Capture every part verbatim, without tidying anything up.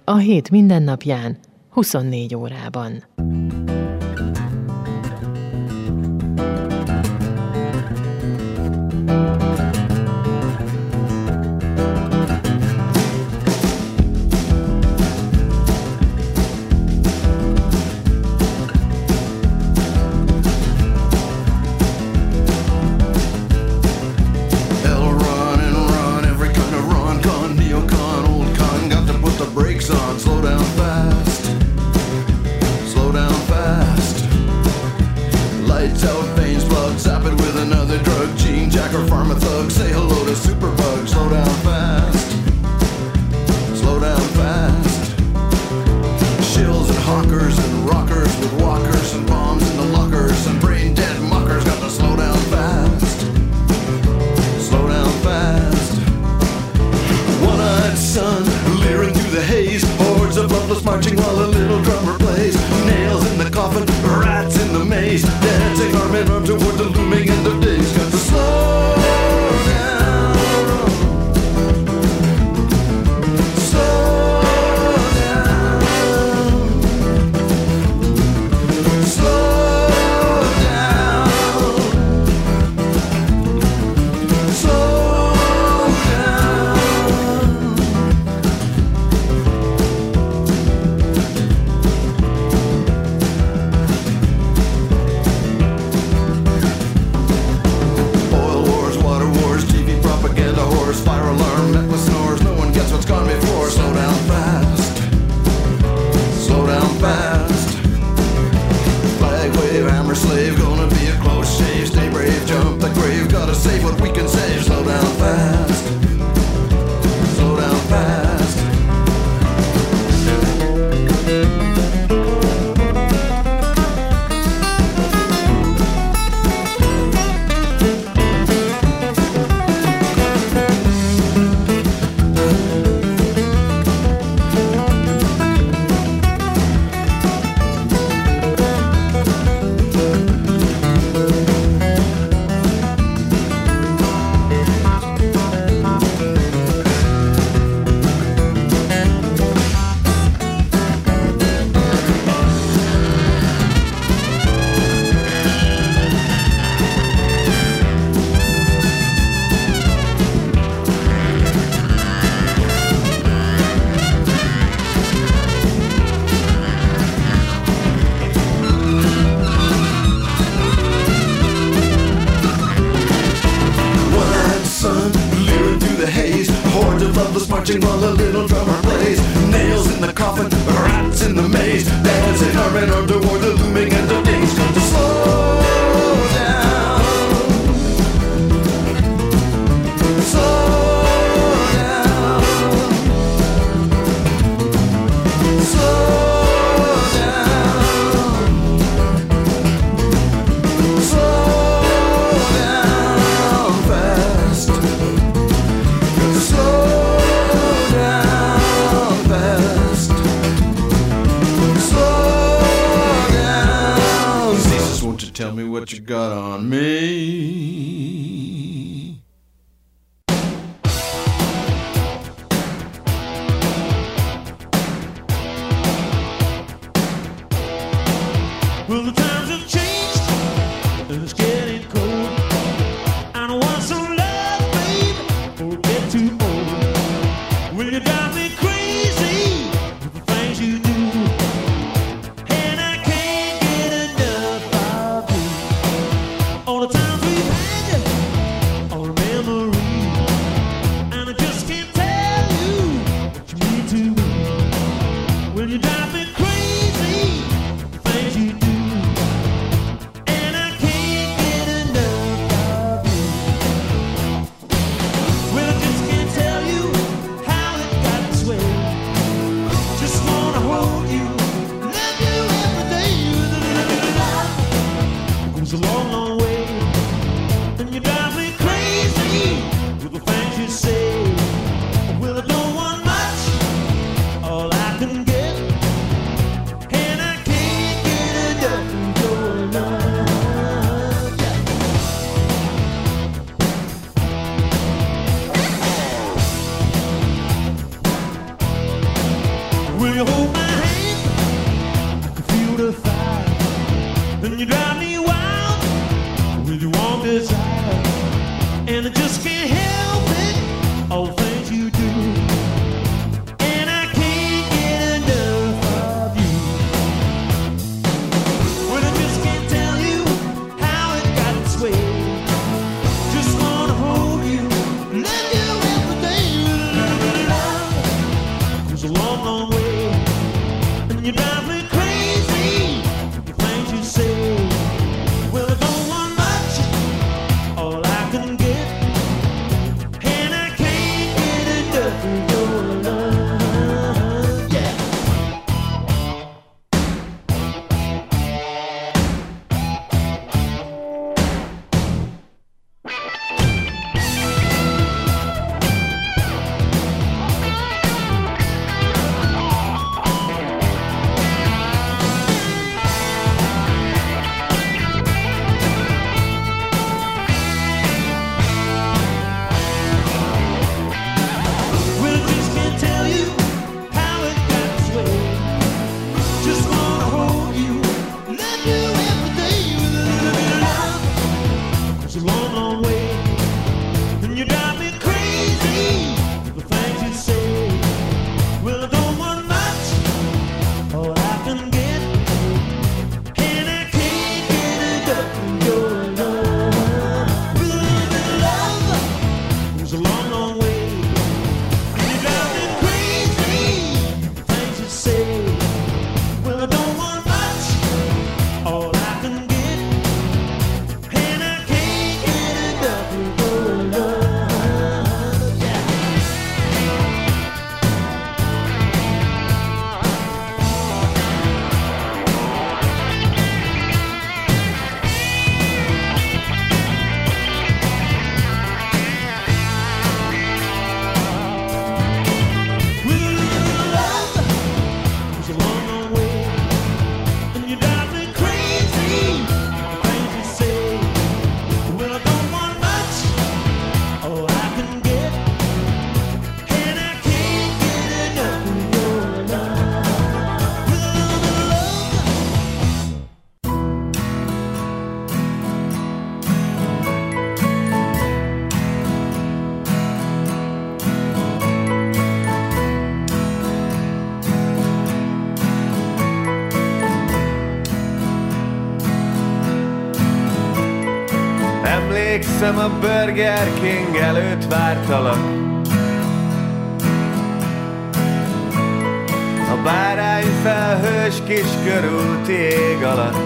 A hét mindennapján, huszonnégy órában. While a little drummer plays, nails in the coffin, rats in the maze, dancing arm in arm toward the looming end of days. Come to slow down, slow down, slow down, slow down fast, slow. Tell me what you got on me. Well, the times have changed, and it's getting cold. I don't want some love, babe, or get too old. Will you drive me crazy with the things you do? Will you hold my hand? I can feel the fire. And you drive me wild with your warm desire. And I just can't help it, all the things you do. And I can't get enough of you. Well, I just can't tell you how it got its way. Just wanna hold you, love you every day. Love goes a long, long way. And you drive me crazy, the things you say. Well, I don't want much, all I can get. And I can't get enough of your love, yeah. Well, I just can't tell you how it got this way. Just wanna hold you, love you every day. Love goes a long, long way. And you drive me crazy with the things you say. Well, I don't want much, all I can get. And I can't get enough of your love. Love goes a long, long way. You drive me crazy, the things you say. Well, I don't want much, all I can get. And I can't get enough of your love, yeah. Well, love goes a long, long way. And you drive me crazy, the things you say. Well, I don't want much, all I can get. And I can't get enough of your love. Emlékszem, a Burger King előtt vártalak. A bárányfelhős kis körúti ég alatt.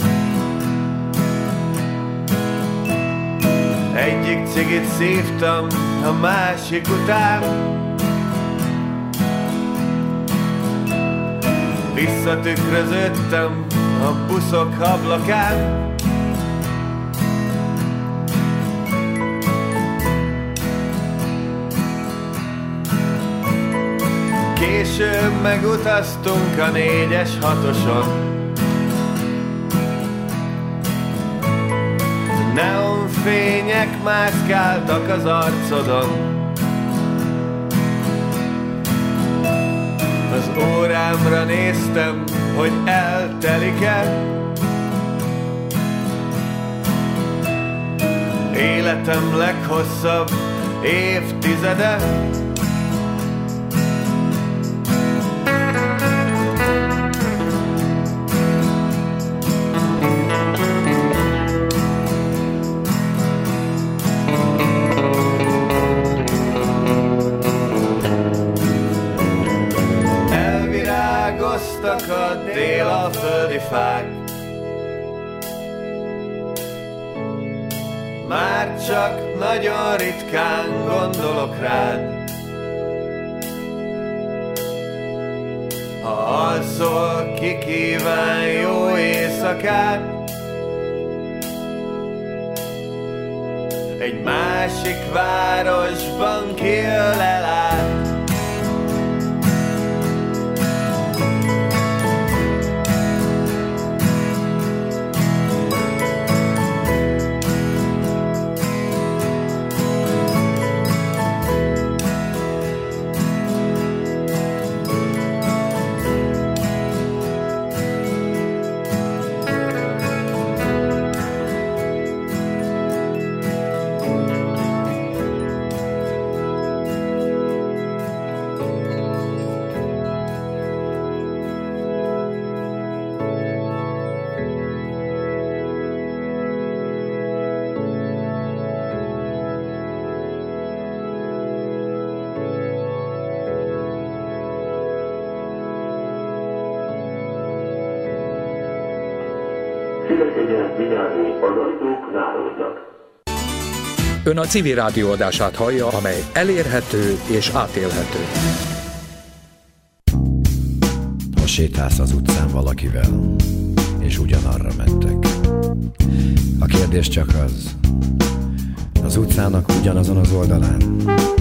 Egyik cigit szívtam, a másik után. Visszatükröződtem a buszok ablakán. Később megutaztunk a négyes hatoson. Neonfények mászkáltak az arcodon. Az órámra néztem, hogy eltelik-e. Életem leghosszabb évtizede. Elvirágoztak a délaföldi fák. Már csak nagyon ritkán gondolok rád. Ha alszol, ki kíván jó éjszakát. Egy másik városban kiöl elát. Szíveskedjen vigyázni, az ajtók záródnak. Ön a Civil Rádió adását hallja, amely elérhető és átélhető. Ha sétálsz az utcán valakivel, és ugyanarra mentek. A kérdés csak az, az utcának ugyanazon az oldalán.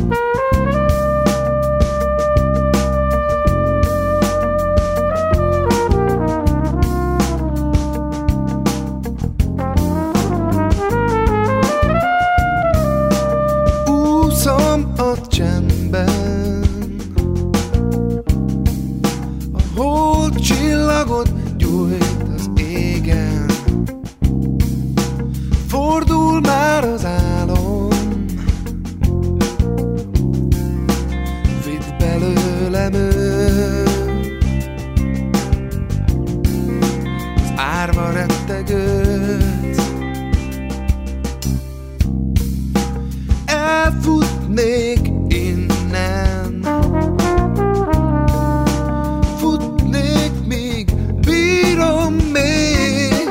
Úszom a csendben, a hold csillagot gyújt az égen. Fordul már az álom, vidd belőlem őt, az árva rettegőt. Elfutnék innen, futnék, míg bírom még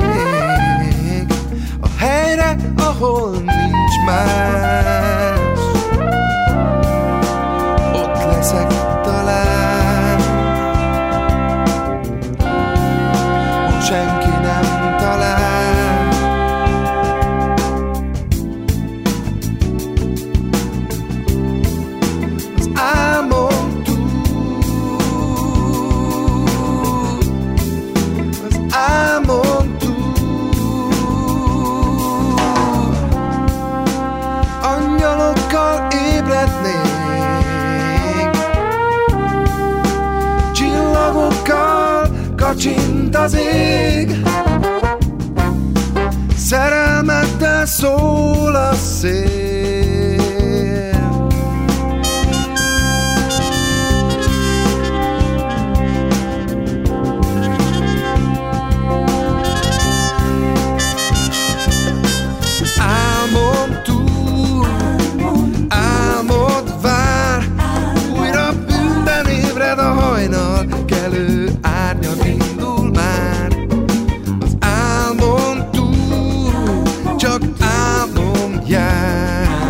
a helyre, ahol nincs más. Ott leszek talán, hol senki nem talál. Az álmom túl, az álmom túl, angyalokkal ébrednék, csillagokkal kacsint az ég, szerelmeddel szól a szél. Álmom túl, álmod vár, újra bűnben ébred a hajnal, kelő árnyad indul már. Az álmom túl, csak álmom jár.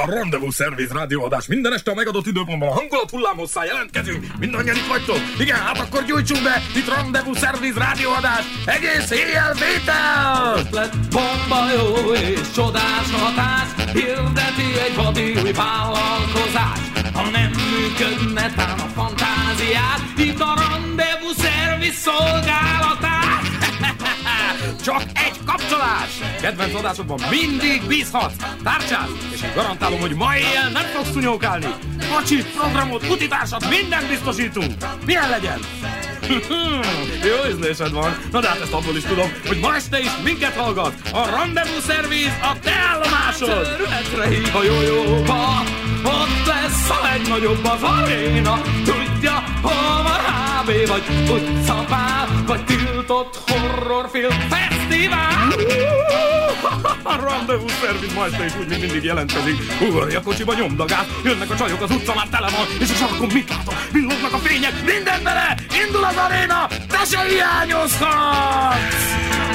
a Rendezvous Service rádióadás. Minden este a megadott időpontban a hangulat hullámhosszán jelentkezünk. Mindannyian itt vagytok? Igen, hát akkor gyújtsunk be. Itt Rendezvous Service rádióadás. Egész éjjel vétel! Ötlet, bomba jó és csodás hatás. Hirdeti egy vadi új vállalkozás. Ha nem működne tán a fantáziát, itt a Rendezvous Service szolgálatát. Csak egy kapcsolás! Kedvenc adásodban mindig bízhatsz! Tárcsáz! És én garantálom, hogy ma éjjel nem fogsz tunyókálni! Kocsit, programot, utitársat, mindent biztosítunk! Milyen legyen? Jó ízlésed van! Na de hát ezt abból is tudom, hogy ma este is minket hallgat! A Rendezvous Service a te állomásod! Területre hív a jó-jóba, ott lesz a legnagyobb az aréna. Tudja, hol van há bé, vagy utcapál, vagy tiltott horrorfilm fesztivál. A Rendezvous Service ma este is úgy, mint mindig jelentkezik. Ugorj a kocsiba, nyomd a gázt, jönnek a csajok, az utca már tele van, és a sarkon mit látok? Villognak a fények, minden bele! Indul az aréna, te se hiányozhatsz!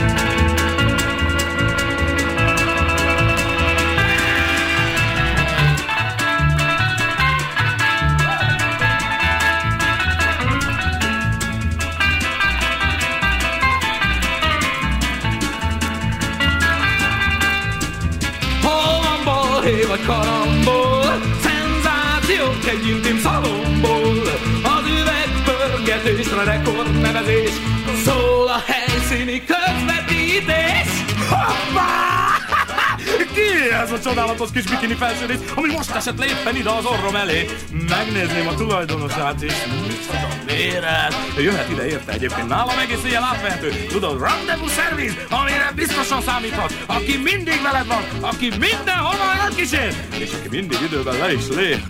Vagy karambol, szenzációk egy intim szalomból. Az üvegpörgetésre rekordnevezés, szól a helyszíni közvetítés. Hoppá! Ki ez a csodálatos kis bikini felsőrész, ami most esett le éppen ide az orrom elé? Megnézném a tulajdonosát is. Micsoda méret! Jöhet ide érte egyébként, nálam egész éjjel átvehető. Tudod, Rendezvous Service, amire biztosan számíthat. Aki mindig veled van, aki mindenhova elkísér, és aki mindig időben le is lép.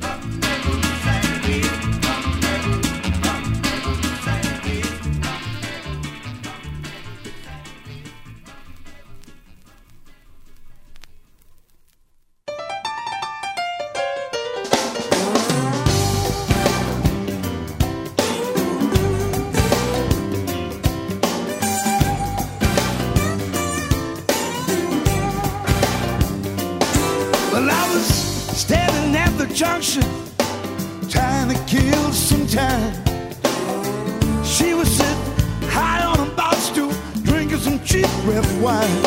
Junction, trying to kill some time. She was sitting high on a bar stool, drinking some cheap red wine.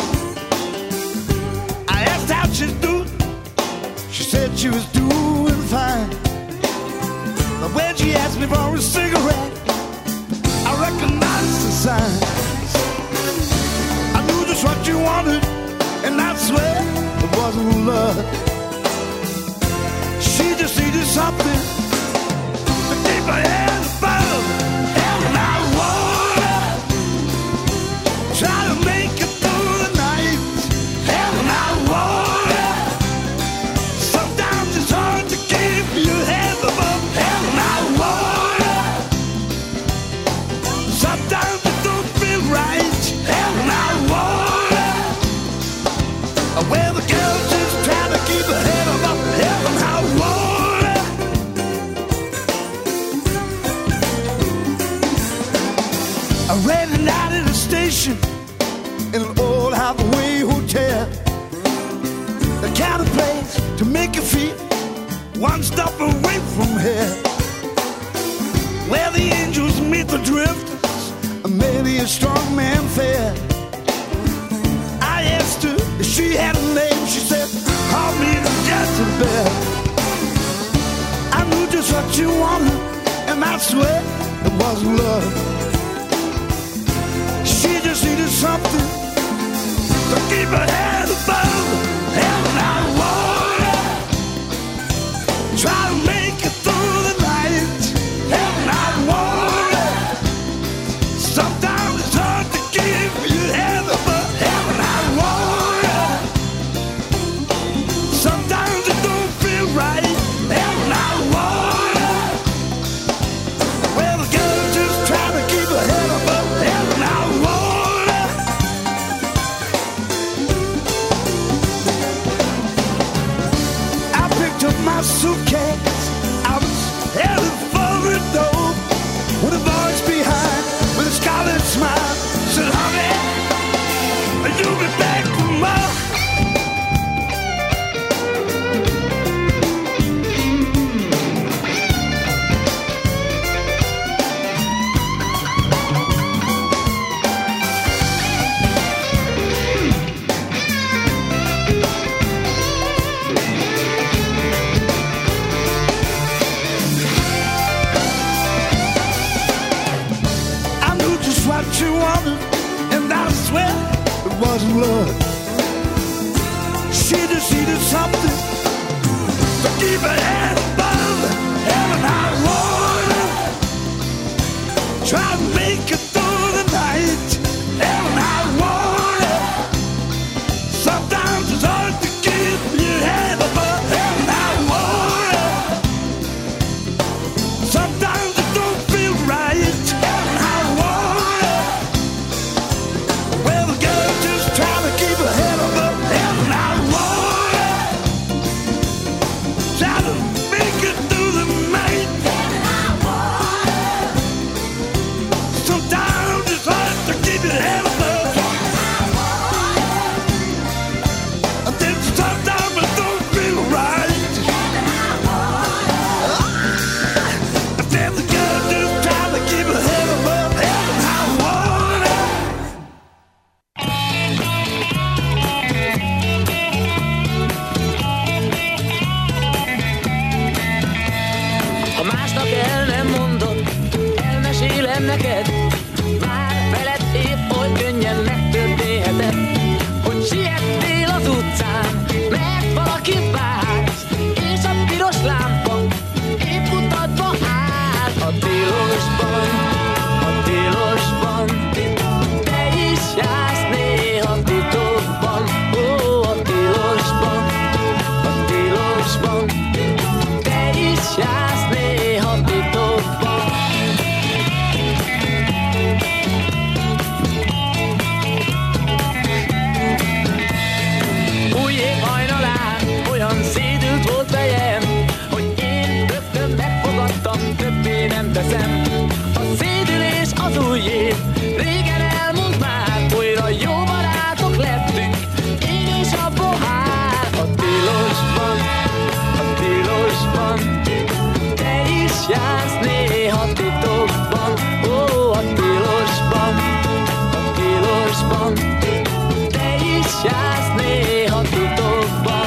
I asked how she's doing. She said she was doing fine. But when she asked me for a cigarette, I recognized the signs. I knew just what you wanted, and I swear it wasn't love. She just needed something to keep her head above. Hell, I water, try to make it through the night. Hell, I water, sometimes it's hard to keep your head above. Hell, I water, sometimes it don't feel right. Hell, I water, well, the girl just trying to keep her head above. Hell, I water. I ran it out at a station in an old Hathaway hotel. The kind of place to make you feel one stop away from here, where the angels meet the drifters and maybe a strong man fair. I asked her if she had a name. She said, call me Jezebel. I knew just what you wanted, and I swear it wasn't love. She just needed something to keep her head above. Hell, I water, try to make it through the night. Hell, I water, sometimes it's hard to keep your head above. Hell, I water, sometimes it don't feel right. Hell, I water, well, the girl just trying to keep her head above. Hell, I water. I picked up my suitcase, I was headed for the door, with a voice behind, with a scarlet smile, said, honey, you'll be back tomorrow. blood. She just needed something to keep her head above heaven high water. Try to make it through the night, heaven high water. Sometimes it's hard to keep your head above heaven high water. Sometimes it don't feel right, heaven high water. Well, the girl just trying to keep her head above heaven high water. Try to make it through the night, heaven high water. Sometimes it's hard to keep your head above heaven high water. And then sometimes it don't feel right, heaven high water. And then the girl just trying to keep her head above heaven high water. Ha másnak el nem mondod, elmesélem neked, már veled épp oly könnyen megtörténhetett, hogy siettél az utcán, mert valaki várt, és a piros lámpa épp mutatva állt a tilosban, a tilosban. Te is jársz néha titokban, ó, a tilosban, a tilosban. Te is jársz néha titokban. Új év hajnalán olyan szédült volt fejem, hogy én rögtön megfogadtam, többé nem teszem. A szédülés az új év, régen elmúlt már, újra jó barátok lettünk, én és a pohár. A tilosban, a tilosban, te is jársz néha titokban, ó, a tilosban, a tilosban, te is jársz néha titokban.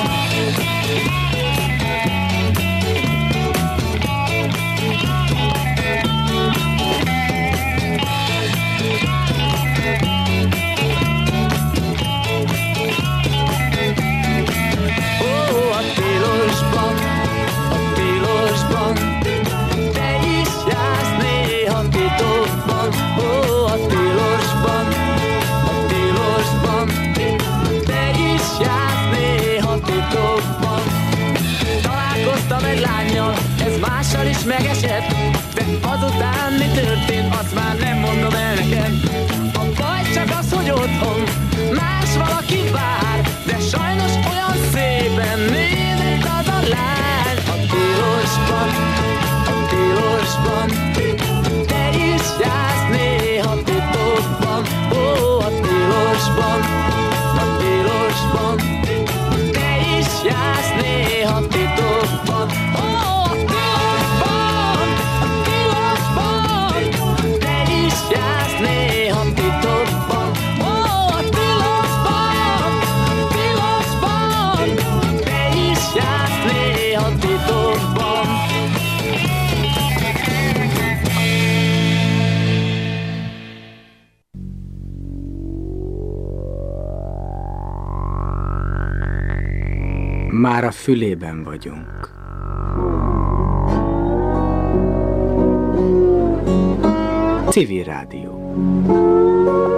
Ó, a tilosban, a tilosban, te is jársz néha titokban, ó, a tilosban, a tilosban, te is jársz néha titokban. Találkoztam egy lánnyal, ez mással is megesett, de azután mi történt, azt már nem mondom el neked. A baj csak az, hogy otthon más valaki vár, de sajnos olyan szépen nézett az a lány. A tilosban, a tilosban, te is jársz néha titokban, ó, a tilosban, a tilosban, te is jársz néha titokban, ó, a tilosban, a tilosban, te is jársz néha titokban, ó, a tilosban, a tilosban, te is jársz néha titokban. Már a fülében vagyunk. Civil Rádió.